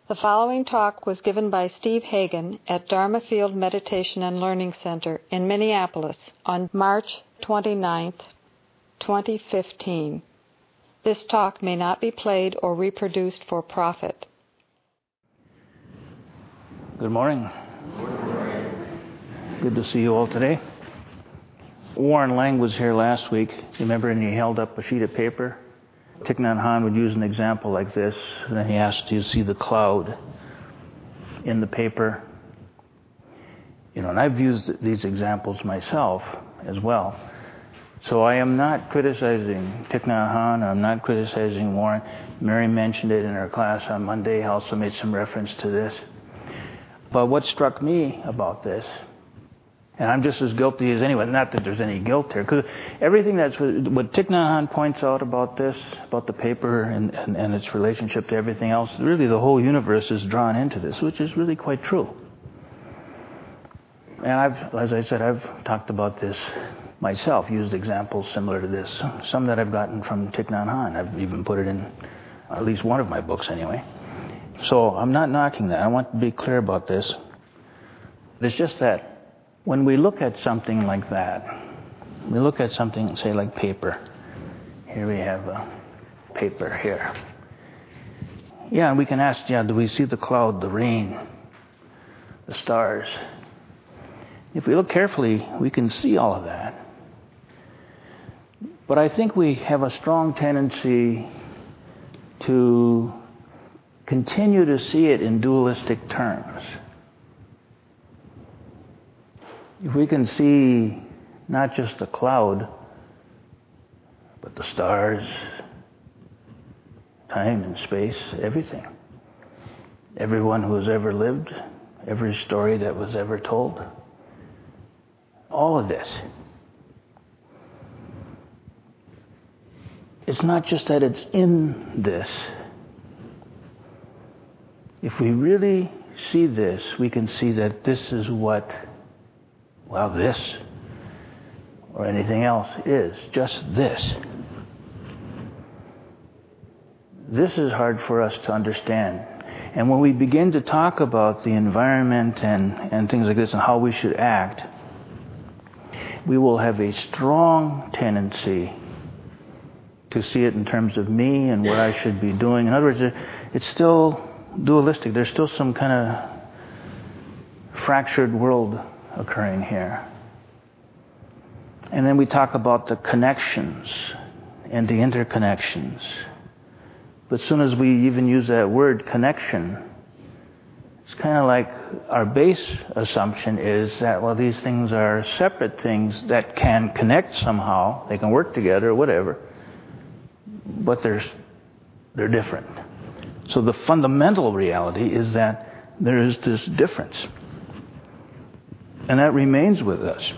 The following talk was given by Steve Hagen at Dharma Field Meditation and Learning Center in Minneapolis on March 29, 2015. This talk may not be played or reproduced for profit. Good morning. Good to see you all today. Warren Lang was here last week. Remember, and he held up a sheet of paper? Thich Nhat Hanh would use an example like this, and then he asked you to see the cloud in the paper. And I've used these examples myself as well. So I am not criticizing Thich Nhat Hanh, I'm not criticizing Warren. Mary mentioned it in her class on Monday, also made some reference to this. But what struck me about this, and I'm just as guilty as anyone, not that there's any guilt here, because everything that's what Thich Nhat Hanh points out about this, about the paper and its relationship to everything else, really the whole universe is drawn into this, which is really quite true. And as I said, I've talked about this myself, used examples similar to this, some that I've gotten from Thich Nhat Hanh. I've even put it in at least one of my books anyway. So I'm not knocking that. I want to be clear about this. It's just that when we look at something like that, we look at something, say, like paper. Here we have a paper here. Yeah, and we can ask, do we see the cloud, the rain, the stars? If we look carefully, we can see all of that. But I think we have a strong tendency to continue to see it in dualistic terms. If we can see not just the cloud, but the stars, time and space, everything. Everyone who has ever lived, every story that was ever told, all of this. It's not just that it's in this. If we really see this, we can see that this is what this or anything else is, just this. This is hard for us to understand. And when we begin to talk about the environment and things like this and how we should act, we will have a strong tendency to see it in terms of me and what I should be doing. In other words, it's still dualistic. There's still some kind of fractured world occurring here. And then we talk about the connections and the interconnections. But as soon as we even use that word connection, it's kind of like our base assumption is that, these things are separate things that can connect somehow. They can work together or whatever. But they're different. So the fundamental reality is that there is this difference. And that remains with us.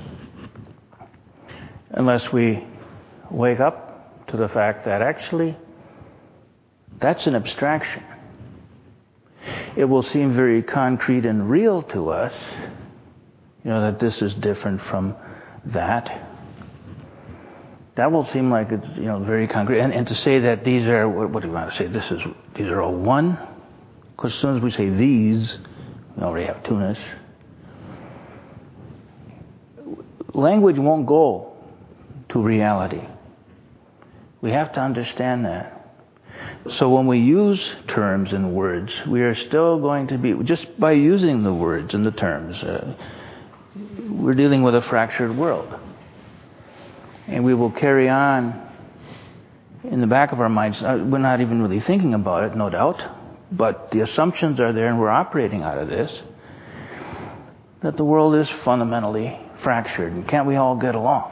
Unless we wake up to the fact that actually that's an abstraction. It will seem very concrete and real to us, that this is different from that. That will seem like it's, very concrete. And to say that these are, what do you want to say? These are all one? Because as soon as we say these, we already have two-ness. Language won't go to reality. We have to understand that. So when we use terms and words, we are still going to be, just by using the words and the terms, we're dealing with a fractured world. And we will carry on in the back of our minds. We're not even really thinking about it, no doubt. But the assumptions are there and we're operating out of this. That the world is fundamentally fractured. And can't we all get along?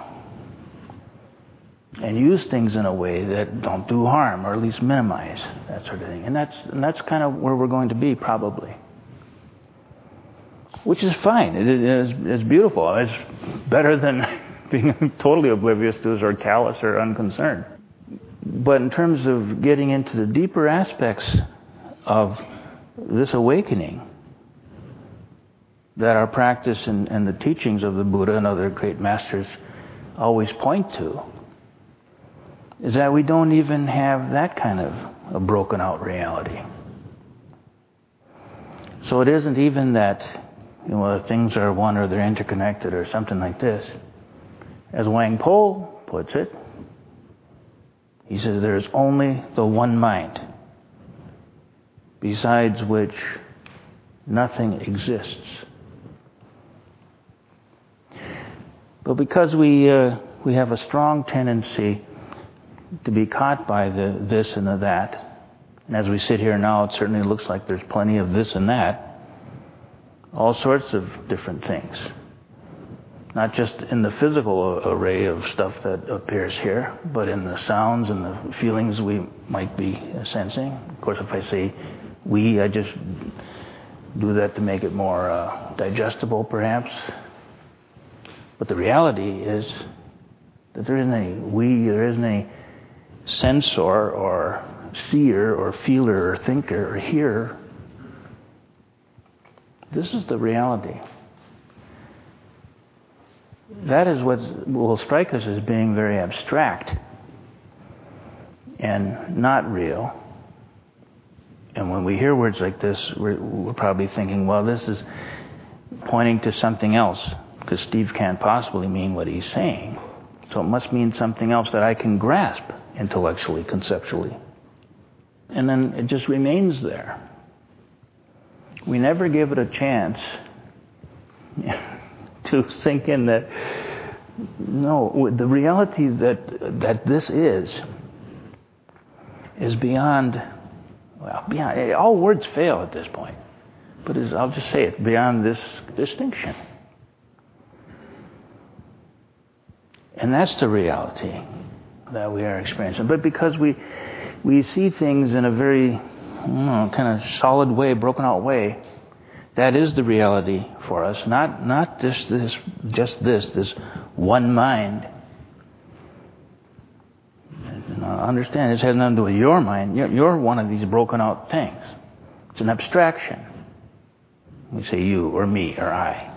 And use things in a way that don't do harm, or at least minimize that sort of thing. And that's kind of where we're going to be, probably. Which is fine. It's beautiful. It's better than being totally oblivious to it or callous or unconcerned. But in terms of getting into the deeper aspects of this awakening that our practice and the teachings of the Buddha and other great masters always point to, is that we don't even have that kind of a broken out reality. So it isn't even that things are one or they're interconnected or something like this. As Wang Po puts it, he says there's only the one mind, besides which nothing exists. But because we have a strong tendency to be caught by the this and the that, and as we sit here now, it certainly looks like there's plenty of this and that, all sorts of different things. Not just in the physical array of stuff that appears here, but in the sounds and the feelings we might be sensing. Of course, if I say we, I just do that to make it more digestible, perhaps. But the reality is that there isn't any we, there isn't any sensor or seer or feeler or thinker or hearer. This is the reality. That is what will strike us as being very abstract and not real. And when we hear words like this, we're probably thinking, well, this is pointing to something else, because Steve can't possibly mean what he's saying. So it must mean something else that I can grasp intellectually, conceptually. And then it just remains there. We never give it a chance to sink in that, no, the reality that this is beyond, all words fail at this point. But I'll just say it, beyond this distinction. And that's the reality that we are experiencing. But because we see things in a very kind of solid way, broken out way, that is the reality for us. Not just this one mind. And understand, this has nothing to do with your mind. You're one of these broken out things. It's an abstraction. We say you or me or I.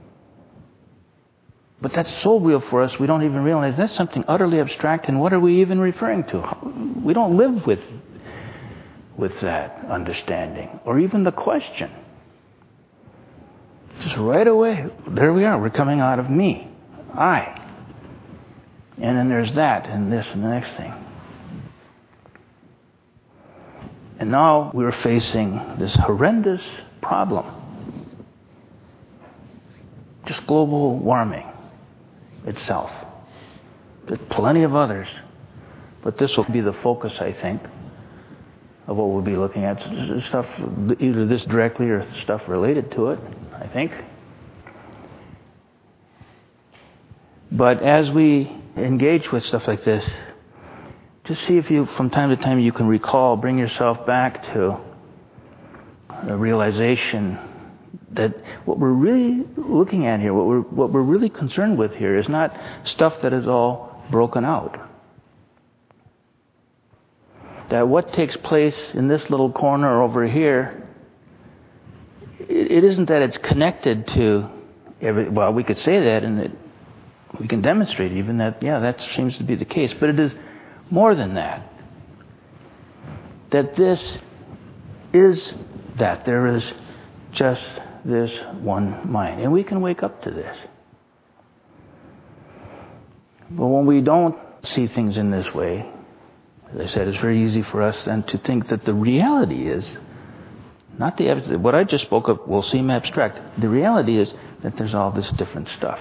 But that's so real for us, we don't even realize that's something utterly abstract, and what are we even referring to? We don't live with that understanding, or even the question. Just right away, there we are, we're coming out of me, I. And then there's that, and this, and the next thing. And now we're facing this horrendous problem. Just global warming itself. There's plenty of others. But this will be the focus, I think, of what we'll be looking at. Stuff, either this directly or stuff related to it, I think. But as we engage with stuff like this, just see if you, from time to time, you can bring yourself back to a realization that what we're really looking at here, what we're really concerned with here, is not stuff that is all broken out. That what takes place in this little corner over here, it isn't that it's connected to well, we could say that, and we can demonstrate even that, that seems to be the case. But it is more than that. That this is that. There is just this one mind. And we can wake up to this. But when we don't see things in this way, as I said, it's very easy for us then to think that the reality is, not the evidence, what I just spoke of will seem abstract. The reality is that there's all this different stuff.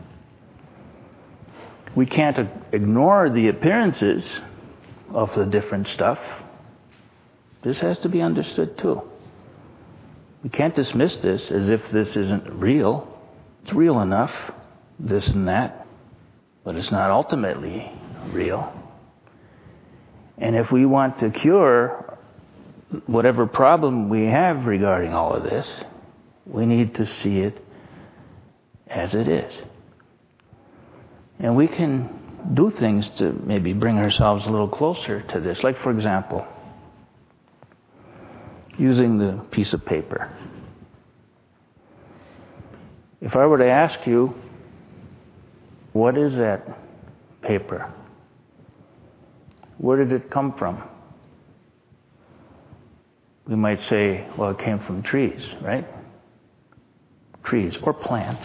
We can't ignore the appearances of the different stuff. This has to be understood too. We can't dismiss this as if this isn't real. It's real enough, this and that, but it's not ultimately real. And if we want to cure whatever problem we have regarding all of this, we need to see it as it is. And we can do things to maybe bring ourselves a little closer to this. Like, for example, using the piece of paper. If I were to ask you, what is that paper? Where did it come from? we might say, well, it came from trees, right? Trees or plants.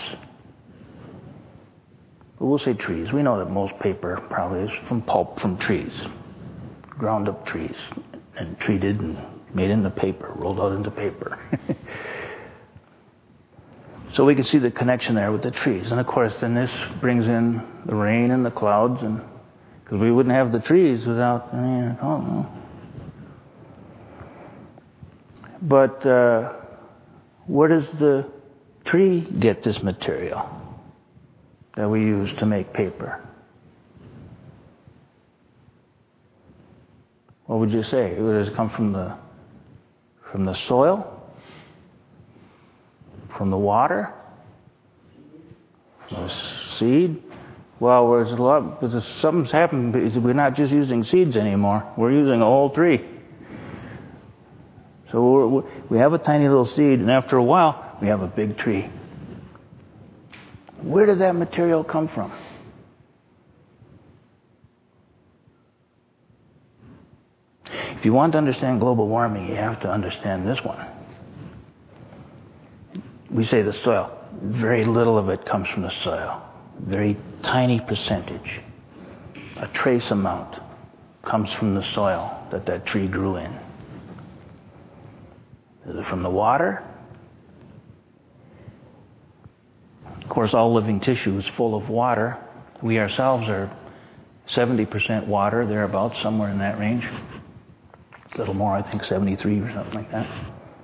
But we'll say trees. We know that most paper probably is from pulp from trees, ground up trees, and treated and made into paper, rolled out into paper. So we can see the connection there with the trees. And of course, then this brings in the rain and the clouds, and because we wouldn't have the trees without, I don't know. But where does the tree get this material that we use to make paper? What would you say? Does it come from the soil? From the water? From the seed? Well, there's a lot, because something's happened. We're not just using seeds anymore. We're using a whole tree. So we have a tiny little seed, and after a while, we have a big tree. Where did that material come from? If you want to understand global warming, you have to understand this one. We say the soil. Very little of it comes from the soil. Very tiny percentage. A trace amount comes from the soil that tree grew in. Is it from the water? Of course, all living tissue is full of water. We ourselves are 70% water, thereabouts, somewhere in that range. A little more, I think 73 or something like that.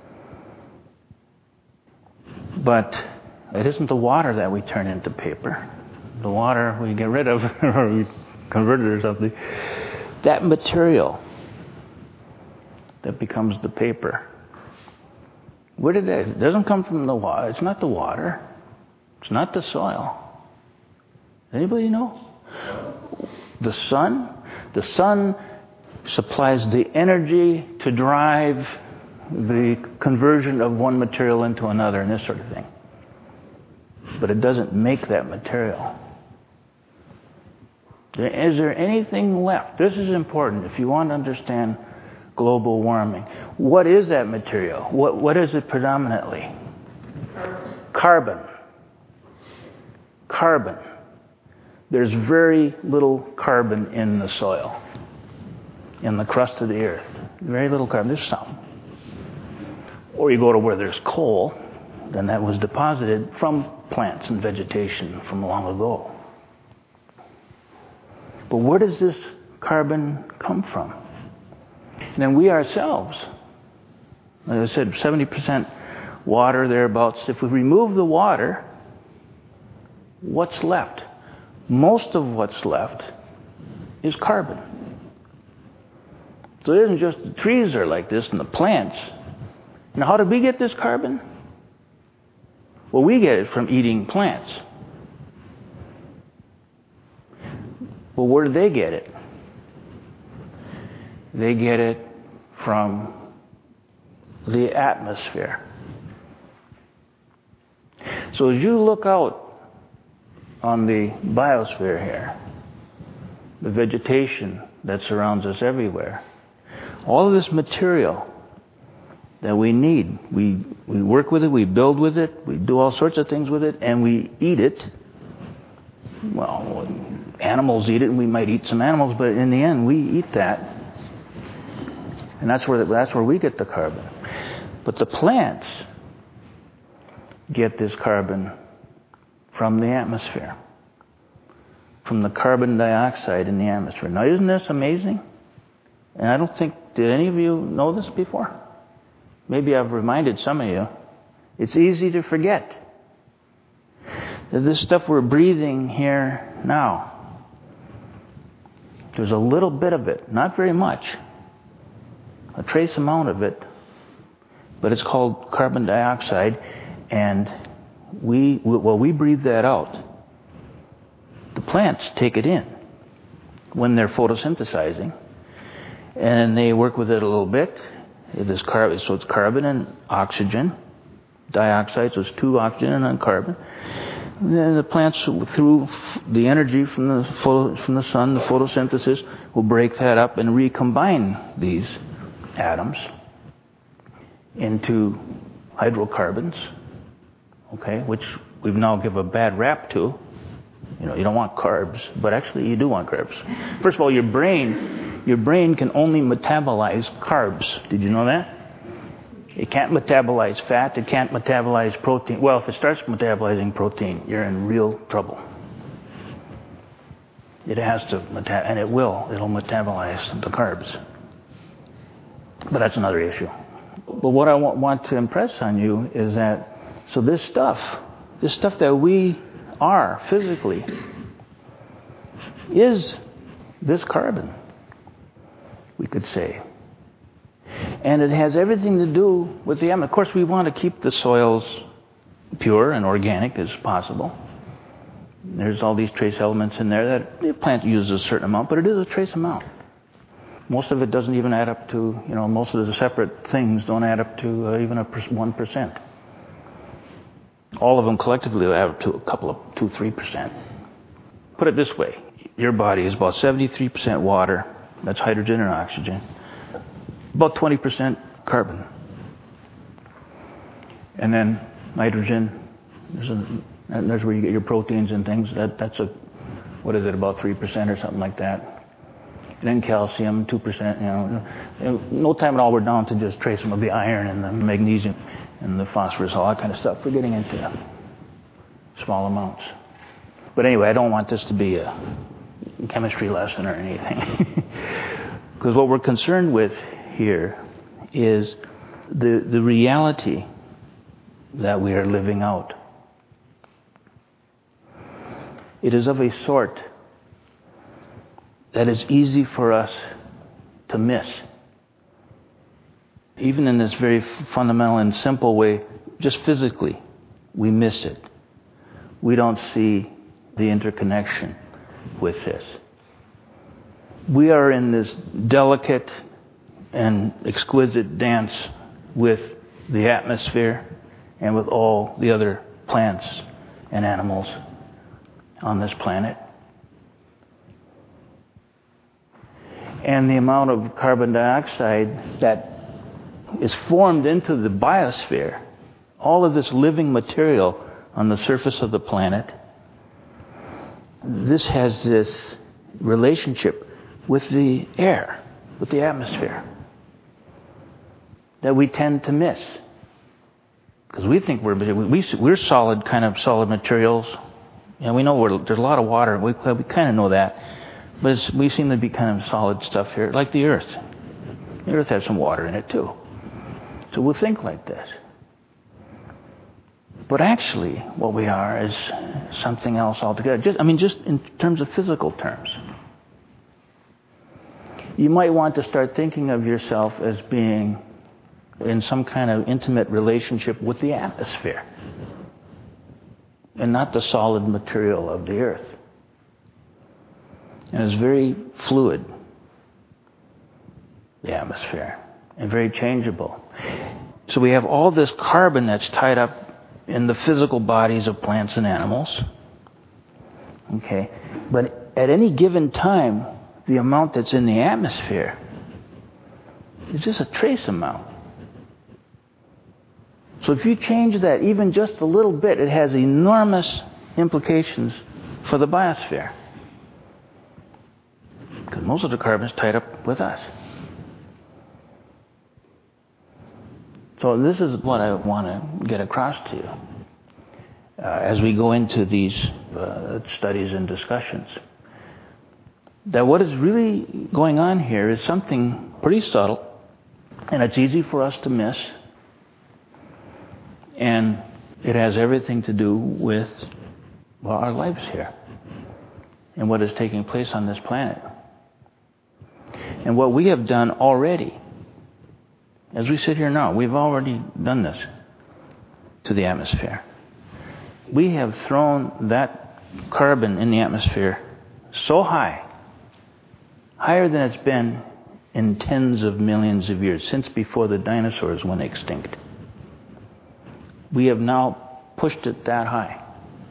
But it isn't the water that we turn into paper. The water we get rid of, or we convert it or something. That material that becomes the paper. Where did that? It doesn't come from the water. It's not the water. It's not the soil. Anybody know? The sun? The sun supplies the energy to drive the conversion of one material into another and this sort of thing. But it doesn't make that material. Is there anything left? This is important if you want to understand global warming. What is that material? What is it predominantly? Carbon. Carbon. There's very little carbon in the soil, in the crust of the earth. Very little carbon. There's some. Or you go to where there's coal, then that was deposited from plants and vegetation from long ago. But where does this carbon come from? And then we ourselves, like I said, 70% water, thereabouts. If we remove the water, what's left? Most of what's left is carbon. So it isn't just the trees are like this and the plants. Now, how did we get this carbon? Well, we get it from eating plants. Well, where do they get it? They get it from the atmosphere. So as you look out on the biosphere here, the vegetation that surrounds us everywhere, all of this material that we need, we work with it, we build with it, we do all sorts of things with it, and we eat it. Well, animals eat it, and we might eat some animals, but in the end, we eat that. And that's where we get the carbon. But the plants get this carbon from the atmosphere, from the carbon dioxide in the atmosphere. Now, isn't this amazing? And I don't think, did any of you know this before? Maybe I've reminded some of you. It's easy to forget that this stuff we're breathing here now, there's a little bit of it, not very much, a trace amount of it, but it's called carbon dioxide, and we breathe that out. The plants take it in when they're photosynthesizing, and they work with it a little bit. So it's carbon and oxygen, dioxide, so it's 2 oxygen and 1 carbon. And then the plants, through the energy from the sun, the photosynthesis, will break that up and recombine these atoms into hydrocarbons, okay, which we've now given a bad rap to. You know, you don't want carbs, but actually you do want carbs. First of all, your brain can only metabolize carbs. Did you know that? It can't metabolize fat. It can't metabolize protein. Well, if it starts metabolizing protein, you're in real trouble. It has to, and it will. It'll metabolize the carbs. But that's another issue. But what I want to impress on you is that, so this stuff that we are physically is this carbon, we could say. And it has everything to do with the atmosphere. Of course, we want to keep the soils pure and organic as possible. There's all these trace elements in there that the plant uses a certain amount, but it is a trace amount. Most of it doesn't even add up to, most of the separate things don't add up to even 1%. All of them collectively add up to a couple of 2-3%. Put it this way. Your body is about 73% water. That's hydrogen and oxygen. About 20% carbon. And then nitrogen. There's where you get your proteins and things. That's about 3% or something like that. And then calcium, 2%. No time at all we're down to just trace them of the iron and the magnesium and the phosphorus, all that kind of stuff. We're getting into small amounts. But anyway, I don't want this to be a chemistry lesson or anything. Because what we're concerned with here is the reality that we are living out. It is of a sort that is easy for us to miss. Even in this very fundamental and simple way, just physically, we miss it. We don't see the interconnection with this. We are in this delicate and exquisite dance with the atmosphere and with all the other plants and animals on this planet. And the amount of carbon dioxide that is formed into the biosphere, all of this living material on the surface of the planet, this has this relationship with the air, with the atmosphere, that we tend to miss. Because we think we're solid materials. And we know there's a lot of water. We kind of know that. But we seem to be kind of solid stuff here, like the Earth. The Earth has some water in it too. So we'll think like this. But actually, what we are is something else altogether. Just in terms of physical terms. You might want to start thinking of yourself as being in some kind of intimate relationship with the atmosphere, and not the solid material of the Earth. And it's very fluid, the atmosphere, and very changeable. So we have all this carbon that's tied up in the physical bodies of plants and animals. Okay, but at any given time, the amount that's in the atmosphere is just a trace amount. So if you change that even just a little bit, it has enormous implications for the biosphere. Because most of the carbon is tied up with us. So this is what I want to get across to you as we go into these studies and discussions. That what is really going on here is something pretty subtle, and it's easy for us to miss. And it has everything to do with our lives here and what is taking place on this planet. And what we have done already, as we sit here now, we've already done this to the atmosphere. We have thrown that carbon in the atmosphere so high, higher than it's been in tens of millions of years, since before the dinosaurs went extinct. We have now pushed it that high.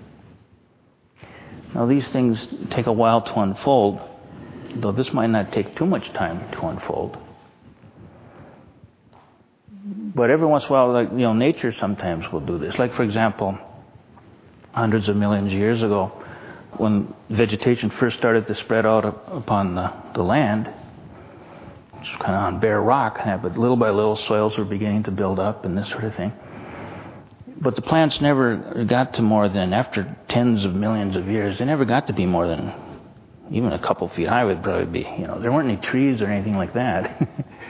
Now these things take a while to unfold, though this might not take too much time to unfold. But every once in a while, like, nature sometimes will do this. Like, for example, hundreds of millions of years ago, when vegetation first started to spread out upon the land, it's kind of on bare rock, but little by little soils were beginning to build up and this sort of thing. But the plants never got to more than, after tens of millions of years, they never got to be more than even a couple feet high would probably be. There weren't any trees or anything like that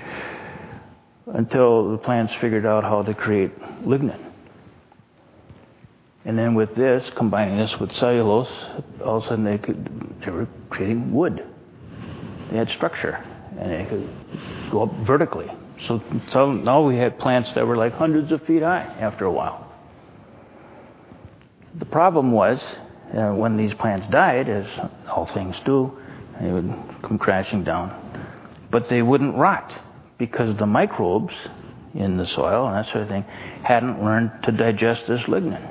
until the plants figured out how to create lignin. And then with this, combining this with cellulose, all of a sudden they were creating wood. They had structure, and they could go up vertically. So now we had plants that were like hundreds of feet high after a while. The problem was, when these plants died, as all things do, they would come crashing down. But they wouldn't rot, because the microbes in the soil and that sort of thing hadn't learned to digest this lignin.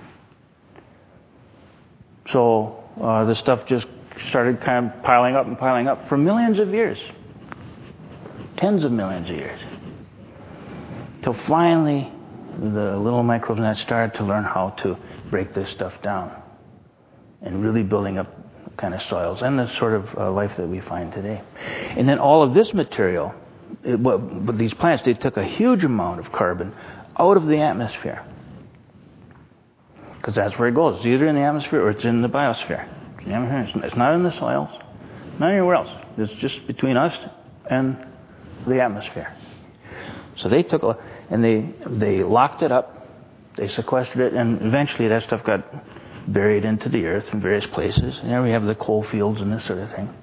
So the stuff just started kind of piling up for millions of years. Tens of millions of years. Till finally the little microbes in that started to learn how to break this stuff down. And really building up kind of soils and the sort of life that we find today. And then all of this material, but these plants, they took a huge amount of carbon out of the atmosphere. Because that's where it goes. It's either in the atmosphere or it's in the biosphere. It's not in the soils, not anywhere else. It's just between us and the atmosphere. So they took and they locked it up, they sequestered it, and eventually that stuff got buried into the earth in various places. And there we have the coal fields and this sort of thing.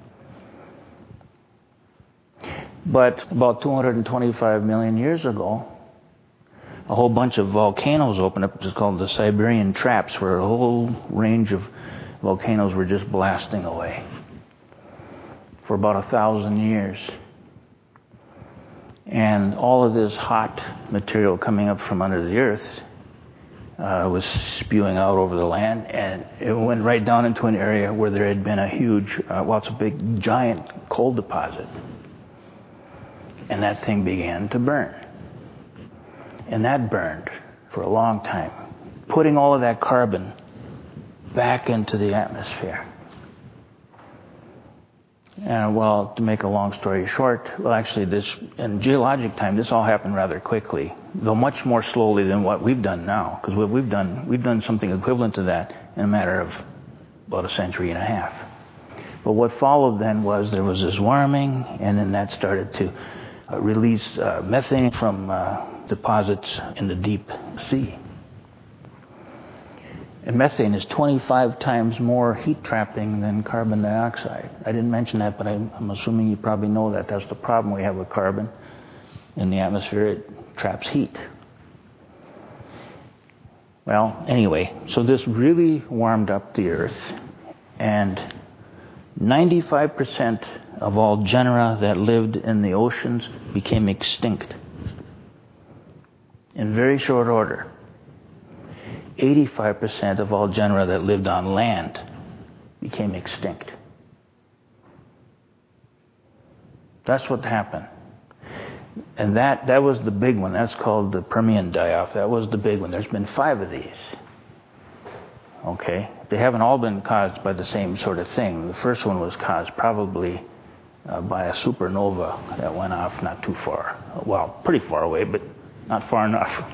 But about 225 million years ago, a whole bunch of volcanoes opened up. It's called the Siberian Traps, where a whole range of volcanoes were just blasting away for about 1,000 years. And all of this hot material coming up from under the earth was spewing out over the land, and it went right down into an area where there had been a huge, it's a big, giant coal deposit. And that thing began to burn. And that burned for a long time, putting all of that carbon back into the atmosphere. And to make a long story short, actually in geologic time, this all happened rather quickly, though much more slowly than what we've done now. Because what we've done something equivalent to that in a matter of about a century and a half. But what followed then was there was this warming, and then that started to release methane from deposits in the deep sea. And methane is 25 times more heat trapping than carbon dioxide. I didn't mention that, but I'm assuming you probably know that. That's the problem we have with carbon in the atmosphere. It traps heat. Well, anyway, so this really warmed up the earth, and 95% of all genera that lived in the oceans became extinct in very short order. 85% of all genera that lived on land became extinct. That's what happened. And that was the big one. That's called the Permian die-off. That was the big one. There's been 5 of these. Okay? They haven't all been caused by the same sort of thing. The first one was caused probably by a supernova that went off not too far. Well, pretty far away, but not far enough.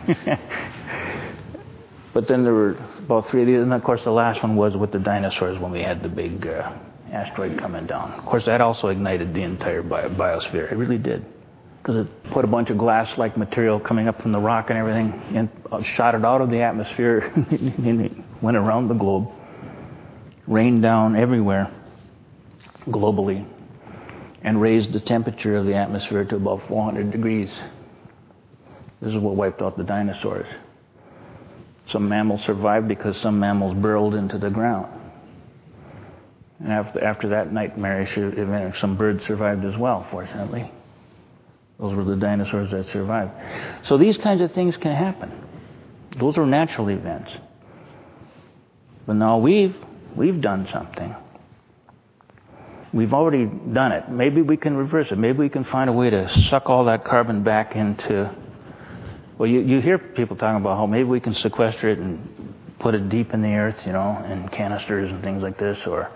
But then there were about 3 of these, and of course the last one was with the dinosaurs when we had the big asteroid coming down. Of course that also ignited the entire biosphere. It really did. Because it put a bunch of glass-like material coming up from the rock and everything, and shot it out of the atmosphere, and it went around the globe, rained down everywhere, globally, and raised the temperature of the atmosphere to about 400 degrees. This is what wiped out the dinosaurs. Some mammals survived because some mammals burrowed into the ground. And after that nightmarish event, some birds survived as well, fortunately. Those were the dinosaurs that survived. So these kinds of things can happen. Those are natural events. But now we've done something. We've already done it. Maybe we can reverse it. Maybe we can find a way to suck all that carbon back into Well, you hear people talking about how maybe we can sequester it and put it deep in the earth, in canisters and things like this, or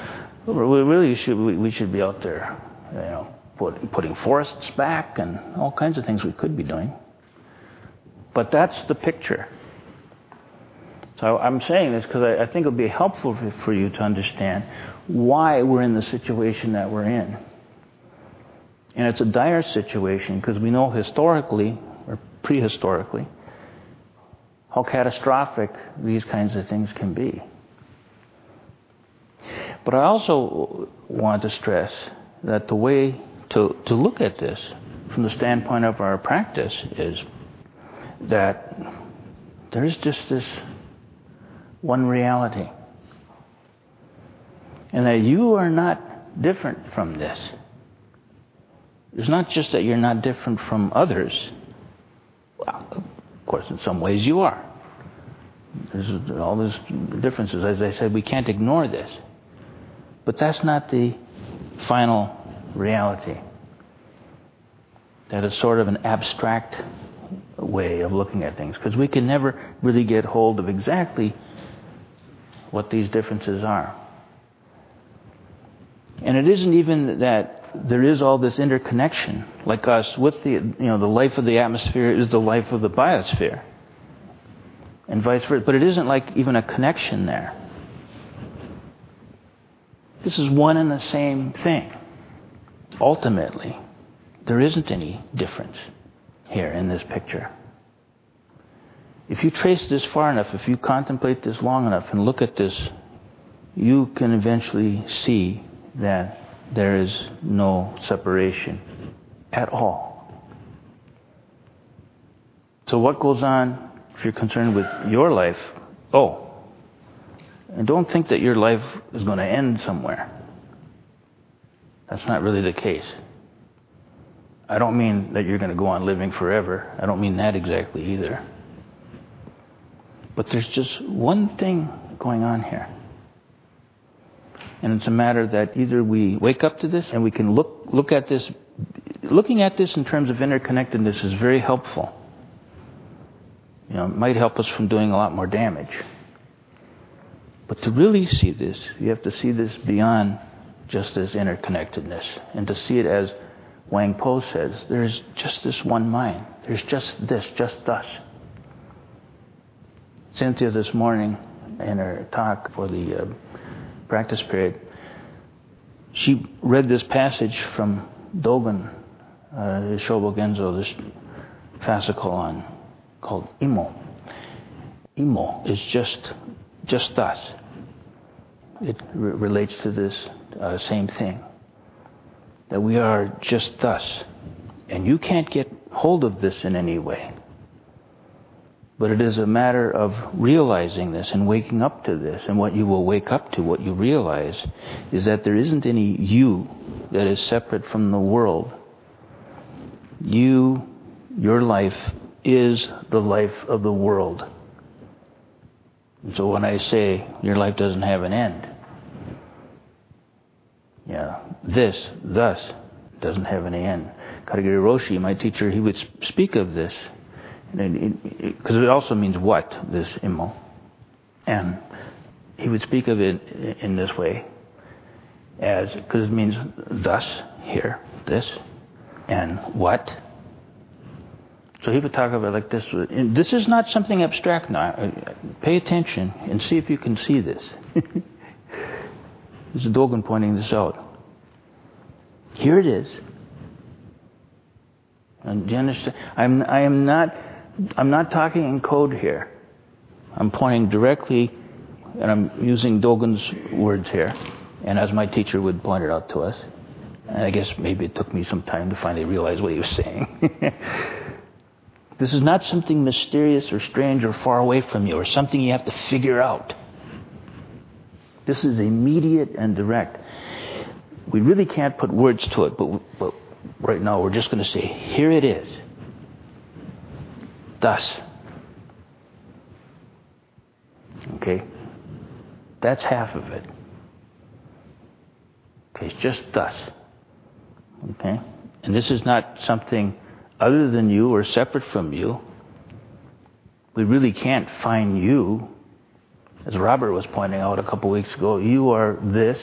we should be out there, putting forests back and all kinds of things we could be doing. But that's the picture. So I'm saying this because I think it'll be helpful for you to understand why we're in the situation that we're in. And it's a dire situation because we know historically, or prehistorically, how catastrophic these kinds of things can be. But I also want to stress that the way to look at this from the standpoint of our practice is that there's just this one reality. And that you are not different from this. It's not just that you're not different from others. Well, of course, in some ways you are. There's all these differences. As I said, we can't ignore this. But that's not the final reality. That is sort of an abstract way of looking at things. Because we can never really get hold of exactly what these differences are. And it isn't even that there is all this interconnection, like us, with the life of the atmosphere is the life of the biosphere, and vice versa. But it isn't like even a connection there. This is one and the same thing. Ultimately, there isn't any difference here in this picture. If you trace this far enough, if you contemplate this long enough and look at this, you can eventually see that there is no separation at all. So what goes on if you're concerned with your life? And don't think that your life is going to end somewhere. That's not really the case. I don't mean that you're going to go on living forever. I don't mean that exactly either. But there's just one thing going on here. And it's a matter that either we wake up to this and we can look at this. Looking at this in terms of interconnectedness is very helpful. It might help us from doing a lot more damage. But to really see this, you have to see this beyond just this interconnectedness. And to see it as Wang Po says, there's just this one mind. There's just this, just us. Cynthia this morning in her talk for the practice period, she read this passage from Dogen, Shobo Genzo, this fascicle called Imo. Imo is just us. It relates to this same thing. That we are just us. And you can't get hold of this in any way. But it is a matter of realizing this and waking up to this. And what you will wake up to, what you realize, is that there isn't any you that is separate from the world. Your life is the life of the world. And so when I say your life doesn't have an end, thus, doesn't have any end. Katagiri Roshi, my teacher, he would speak of this. Because it also means what, this imo. And he would speak of it in this way, because it means thus, here, this, and what. So he would talk about it like this. This is not something abstract now. Pay attention and see if you can see this. This is Dogen pointing this out. Here it is. And do you understand? I'm not talking in code here. I'm pointing directly, and I'm using Dogen's words here. And as my teacher would point it out to us. And I guess maybe it took me some time to finally realize what he was saying. This is not something mysterious or strange or far away from you or something you have to figure out. This is immediate and direct. We really can't put words to it, but right now we're just going to say, here it is. Thus. Okay? That's half of it. Okay, it's just thus. Okay? And this is not something other than you or separate from you. We really can't find you. As Robert was pointing out a couple weeks ago, you are this.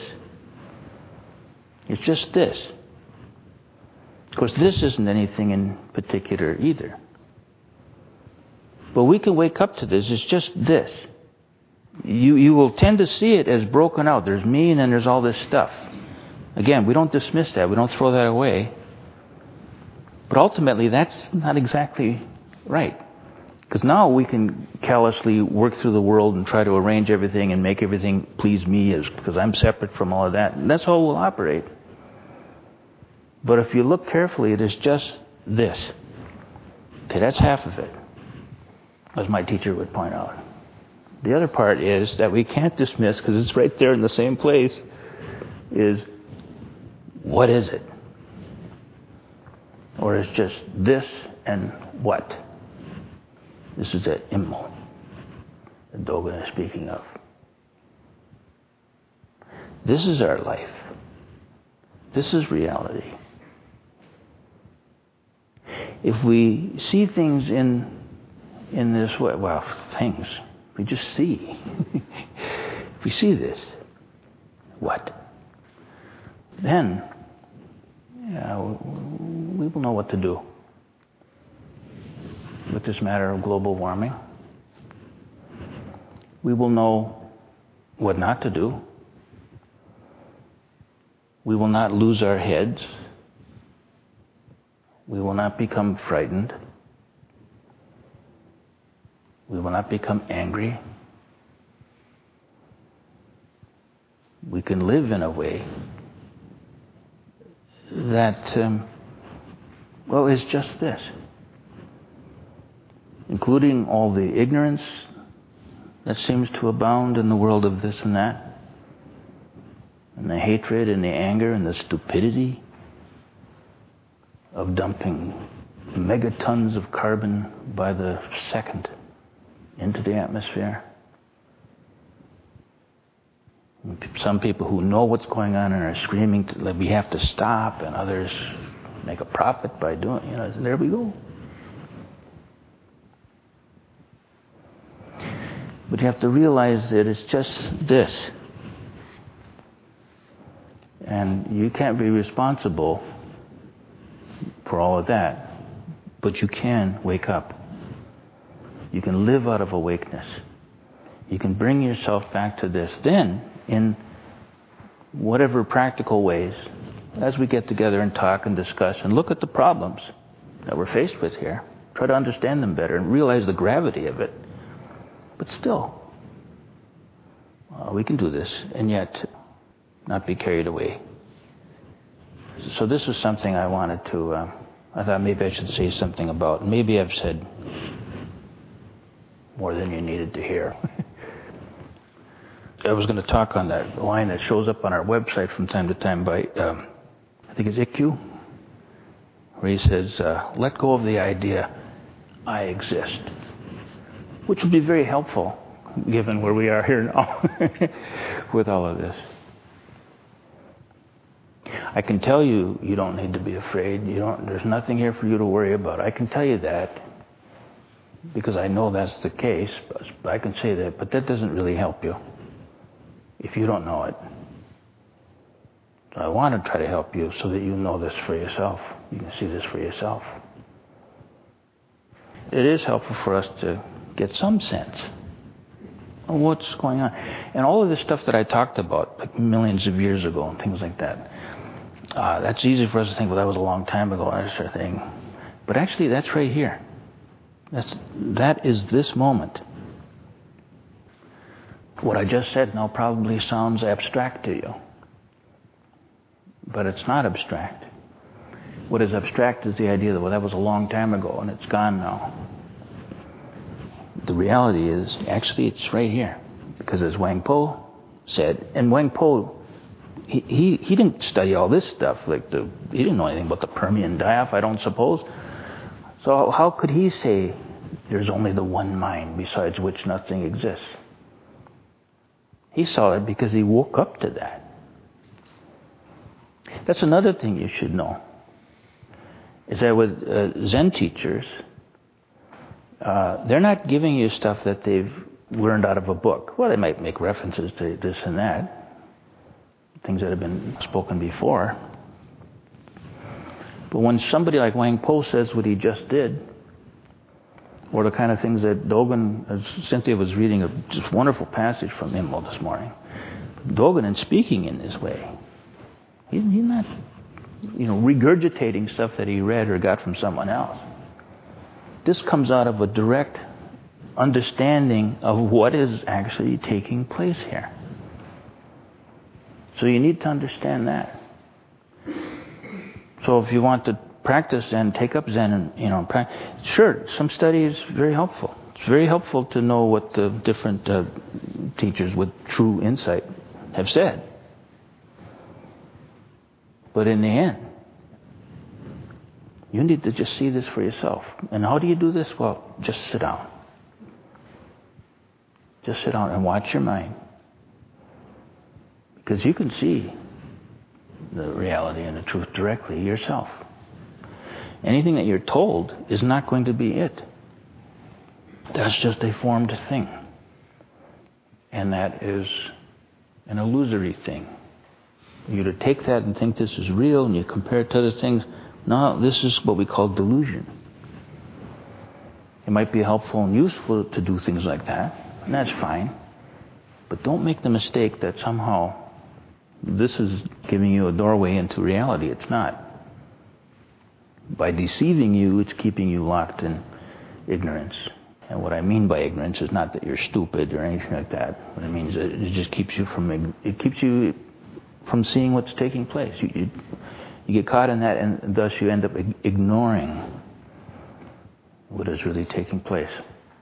It's just this. Of course, this isn't anything in particular either. But we can wake up to this. It's just this. You will tend to see it as broken out. There's me and then there's all this stuff. Again, we don't dismiss that. We don't throw that away. But ultimately, that's not exactly right. Because now we can callously work through the world and try to arrange everything and make everything please me because I'm separate from all of that. And that's how we'll operate. But if you look carefully, it is just this. Okay, that's half of it, as my teacher would point out. The other part is that we can't dismiss, because it's right there in the same place, is what is it? Or is just this and what? This is the Immo that Dogen is speaking of. This is our life. This is reality. If we see things in this way, well, things, we just see. If we see this, what? Then, we will know what to do with this matter of global warming. We will know what not to do. We will not lose our heads. We will not become frightened. We will not become angry. We can live in a way that, is just this. Including all the ignorance that seems to abound in the world of this and that, and the hatred and the anger and the stupidity of dumping megatons of carbon by the second into the atmosphere. Some people who know what's going on and are screaming that we have to stop, and others make a profit by doing it. There we go. But you have to realize that it's just this. And you can't be responsible for all of that. But you can wake up. You can live out of awakeness. You can bring yourself back to this. Then, in whatever practical ways, as we get together and talk and discuss and look at the problems that we're faced with here, try to understand them better and realize the gravity of it. But still, we can do this and yet not be carried away. So this was something I wanted to, I thought maybe I should say something about. Maybe I've said more than you needed to hear. I was going to talk on that line that shows up on our website from time to time by, I think it's Ikkyu, where he says, let go of the idea, I exist. Which would be very helpful, given where we are here now with all of this. I can tell you, you don't need to be afraid. There's nothing here for you to worry about. I can tell you that because I know that's the case. But I can say that, but that doesn't really help you if you don't know it. So I want to try to help you so that you know this for yourself. You can see this for yourself. It is helpful for us to get some sense of what's going on. And all of this stuff that I talked about, like millions of years ago and things like that, that's easy for us to think, well, that was a long time ago and that sort of thing. But actually, that's right here. That is this moment. What I just said now probably sounds abstract to you. But it's not abstract. What is abstract is the idea that, well, that was a long time ago and it's gone now. The reality is, actually, it's right here. Because as Wang Po said, and Wang Po, he didn't study all this stuff. He didn't know anything about the Permian Diaph, I don't suppose. So how could he say there's only the one mind besides which nothing exists? He saw it because he woke up to that. That's another thing you should know. Is that with Zen teachers, they're not giving you stuff that they've learned out of a book. Well, they might make references to this and that, things that have been spoken before. But when somebody like Wang Po says what he just did, or the kind of things that Dogen, Cynthia was reading a just wonderful passage from him this morning. Dogen, in speaking in this way, he's not, regurgitating stuff that he read or got from someone else. This comes out of a direct understanding of what is actually taking place here. So you need to understand that. So if you want to practice Zen, take up Zen, and sure, some study is very helpful. It's very helpful to know what the different teachers with true insight have said. But in the end, you need to just see this for yourself. And how do you do this? Well, just sit down. Just sit down and watch your mind. Because you can see the reality and the truth directly yourself. Anything that you're told is not going to be it. That's just a formed thing. And that is an illusory thing. You to take that and think this is real and you compare it to other things. No, this is what we call delusion. It might be helpful and useful to do things like that, and that's fine. But don't make the mistake that somehow this is giving you a doorway into reality. It's not. By deceiving you, it's keeping you locked in ignorance. And what I mean by ignorance is not that you're stupid or anything like that. What it means is it just keeps you from seeing what's taking place. You get caught in that, and thus you end up ignoring what is really taking place.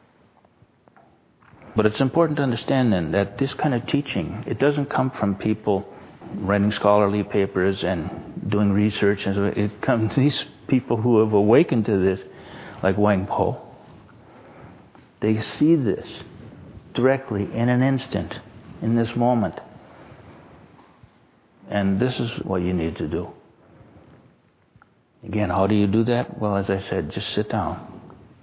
But it's important to understand then that this kind of teaching, it doesn't come from people writing scholarly papers and doing research. And so it comes from these people who have awakened to this, like Wang Po. They see this directly in an instant, in this moment. And this is what you need to do. Again, how do you do that? Well, as I said, just sit down.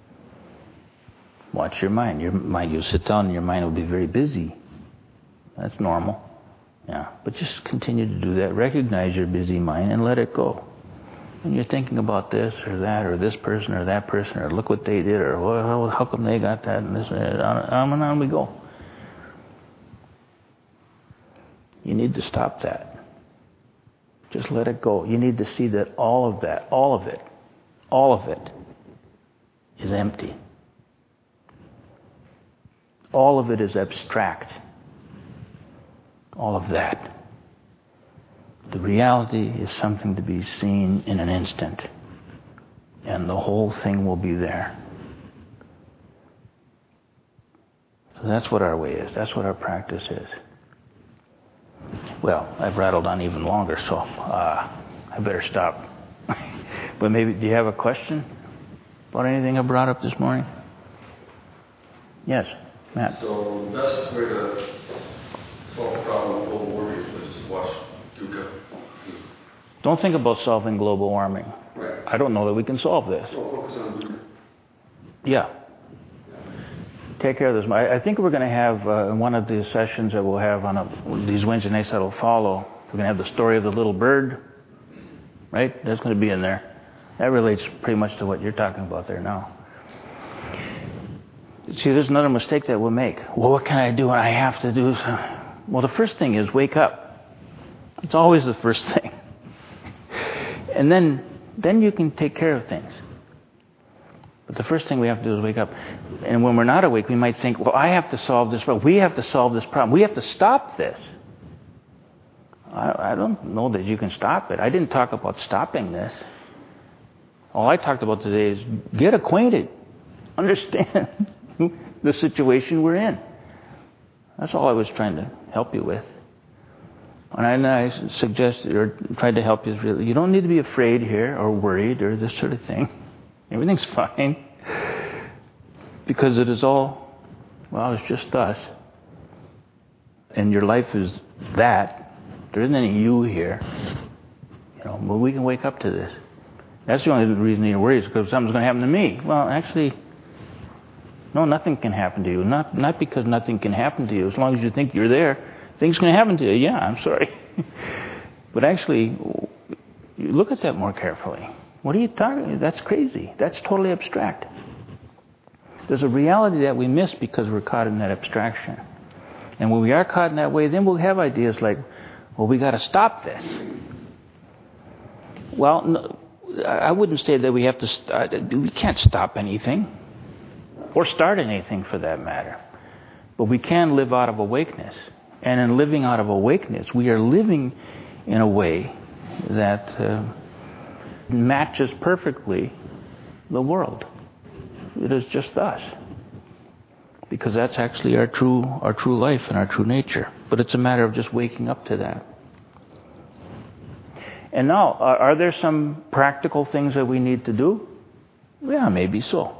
Watch your mind. You'll sit down and your mind will be very busy. That's normal. Yeah. But just continue to do that. Recognize your busy mind and let it go. When you're thinking about this or that or this person or that person or look what they did or well, how come they got that and this and on we go. You need to stop that. Just let it go. You need to see that all of it is empty. All of it is abstract. All of that. The reality is something to be seen in an instant. And the whole thing will be there. So that's what our way is. That's what our practice is. Well, I've rattled on even longer, so I better stop. But maybe, do you have a question about anything I brought up this morning? Yes, Matt. So the best way to solve the problem with global warming is just watch Dukkha. Don't think about solving global warming. Right. I don't know that we can solve this. So focus on Dukkha. Yeah. Take care of this. I think we're going to have one of the sessions that we'll have on these Wednesday nights that will follow. We're going to have the story of the little bird, right? That's going to be in there. That relates pretty much to what you're talking about there now. See, there's another mistake that we'll make. Well, what can I do? And I have to do. Well, the first thing is wake up. It's always the first thing. And then you can take care of things. But the first thing we have to do is wake up. And when we're not awake, we might think, well, I have to solve this problem. We have to solve this problem. We have to stop this. I don't know that you can stop it. I didn't talk about stopping this. All I talked about today is get acquainted. Understand the situation we're in. That's all I was trying to help you with. And I suggested or tried to help you. You don't need to be afraid here or worried or this sort of thing. Everything's fine. Because it is all, well, it's just us. And your life is that. There isn't any you here. But we can wake up to this. That's the only reason you need to worry is because something's going to happen to me. Well, actually, No, nothing can happen to you. Not because nothing can happen to you. As long as you think you're there, things can happen to you. Yeah, I'm sorry. But actually, you look at that more carefully. What are you talking about? That's crazy. That's totally abstract. There's a reality that we miss because we're caught in that abstraction. And when we are caught in that way, then we'll have ideas like, well, we got to stop this. Well, no, I wouldn't say that we have to start. We can't stop anything or start anything for that matter. But we can live out of awakeness. And in living out of awakeness, we are living in a way that matches perfectly the world. It is just us. Because that's actually our true life and our true nature. But it's a matter of just waking up to that. And now, are there some practical things that we need to do? Yeah, maybe so.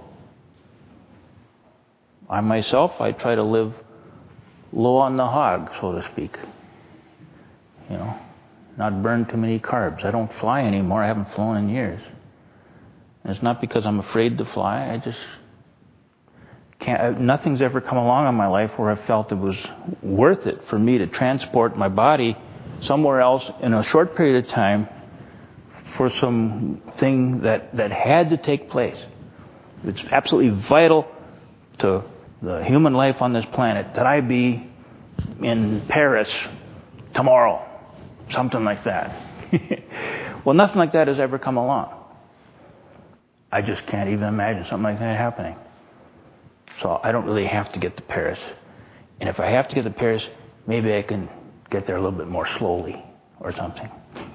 I myself, I try to live low on the hog, so to speak. You know, not burn too many carbs. I don't fly anymore. I haven't flown in years. And it's not because I'm afraid to fly. I just can't. Nothing's ever come along in my life where I felt it was worth it for me to transport my body somewhere else in a short period of time for something that had to take place. It's absolutely vital to the human life on this planet that I be in Paris tomorrow. Something like that. Well, nothing like that has ever come along. I just can't even imagine something like that happening. So I don't really have to get to Paris. And if I have to get to Paris, maybe I can get there a little bit more slowly or something.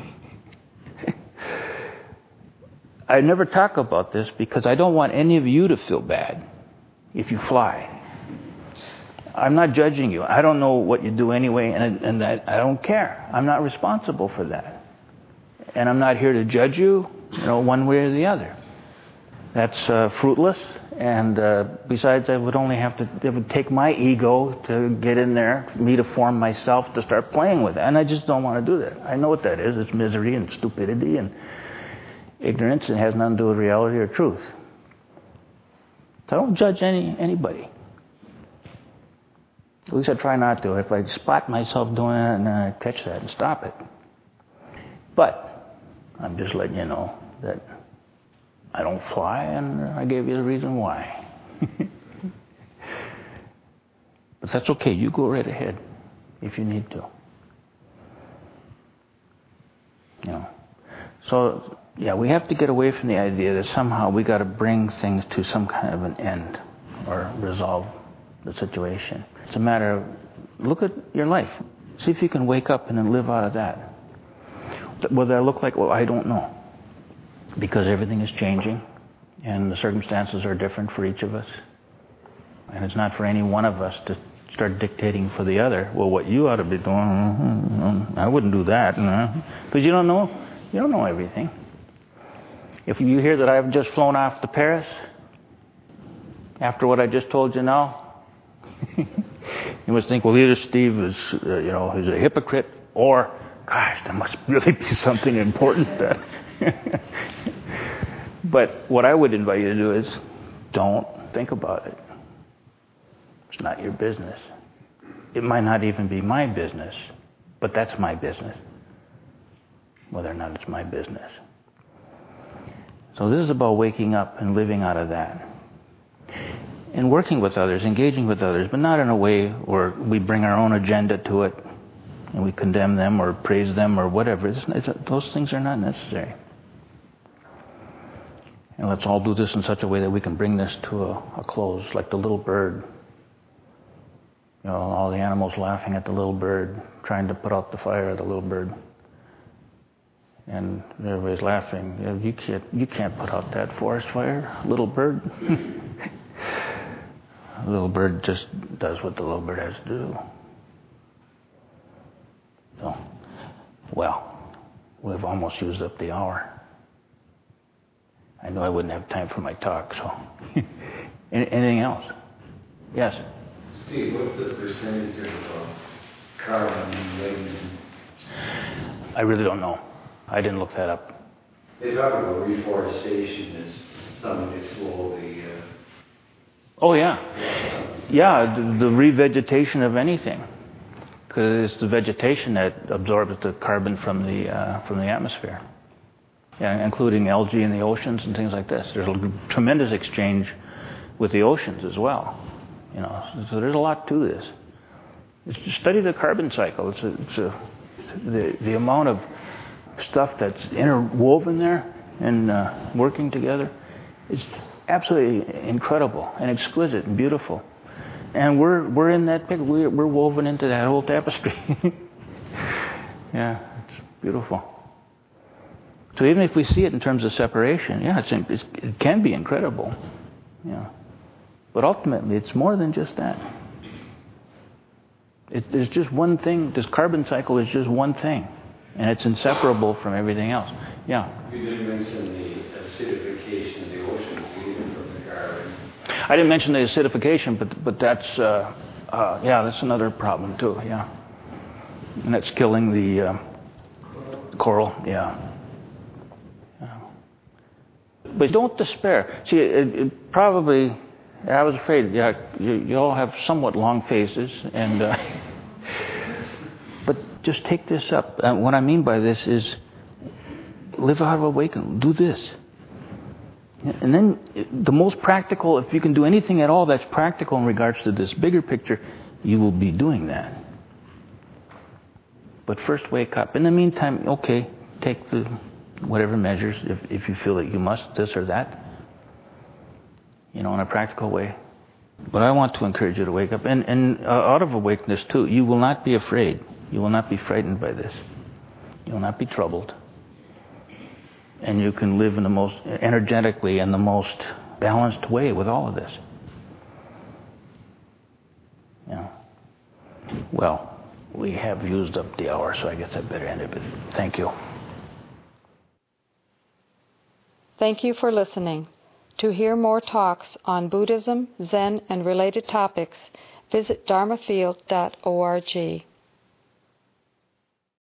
I never talk about this because I don't want any of you to feel bad if you fly. I'm not judging you. I don't know what you do anyway, and I don't care. I'm not responsible for that. And I'm not here to judge you, one way or the other. That's fruitless. And besides, it would take my ego to get in there, for me to form myself to start playing with it. And I just don't want to do that. I know what that is. It's misery and stupidity and ignorance. It has nothing to do with reality or truth. So I don't judge anybody. At least I try not to. If I spot myself doing it, and then I catch that and stop it. But I'm just letting you know that I don't fly, and I gave you the reason why. But that's okay. You go right ahead if you need to. So, yeah, we have to get away from the idea that somehow we got to bring things to some kind of an end or resolve the situation. It's a matter of look at your life. See if you can wake up and then live out of that. What that look like? Well, I don't know. Because everything is changing and the circumstances are different for each of us. And it's not for any one of us to start dictating for the other. Well, what you ought to be doing, I wouldn't do that. Because you don't know. You don't know everything. If you hear that I've just flown off to Paris, after what I just told you now, you must think, well, either Steve is, he's a hypocrite, or, gosh, there must really be something important. But what I would invite you to do is don't think about it. It's not your business. It might not even be my business, but that's my business. Whether or not it's my business. So this is about waking up and living out of that. And working with others, engaging with others, but not in a way where we bring our own agenda to it and we condemn them or praise them or whatever. Those things are not necessary. And let's all do this in such a way that we can bring this to a close, like the little bird. All the animals laughing at the little bird, trying to put out the fire of the little bird. And everybody's laughing. You can't put out that forest fire, little bird. The little bird just does what the little bird has to do. So, well, we've almost used up the hour. I know I wouldn't have time for my talk, so. Anything else? Yes? Steve, what's the percentage of carbon laden? I really don't know. I didn't look that up. They talk about reforestation as something to slow the Oh, yeah. Yeah, the revegetation of anything. Because it's the vegetation that absorbs the carbon from the atmosphere. Yeah, including algae in the oceans and things like this. There's a tremendous exchange with the oceans as well. So there's a lot to this. Just study the carbon cycle. The amount of stuff that's interwoven there and working together is absolutely incredible and exquisite and beautiful. And we're in that picture. We're woven into that whole tapestry. Yeah, it's beautiful. So even if we see it in terms of separation, yeah, it can be incredible. Yeah, but ultimately, it's more than just that. There's just one thing. This carbon cycle is just one thing, and it's inseparable from everything else. Yeah. You didn't mention the acidification of the oceans even from the carbon. I didn't mention the acidification, but that's that's another problem too. Yeah, and that's killing the coral. Yeah. But don't despair. See, it probably. I was afraid. Yeah, you all have somewhat long faces, and but just take this up. What I mean by this is, live out of awakening. Do this, and then the most practical. If you can do anything at all that's practical in regards to this bigger picture, you will be doing that. But first, wake up. In the meantime, okay, take the whatever measures if you feel that you must this or that. In a practical way. But I want to encourage you to wake up. And out of awakeness, too, you will not be afraid. You will not be frightened by this. You will not be troubled. And you can live in the most energetically and the most balanced way with all of this. Yeah. Well, we have used up the hour, so I guess I better end it. But thank you. Thank you for listening. To hear more talks on Buddhism, Zen, and related topics, visit dharmafield.org.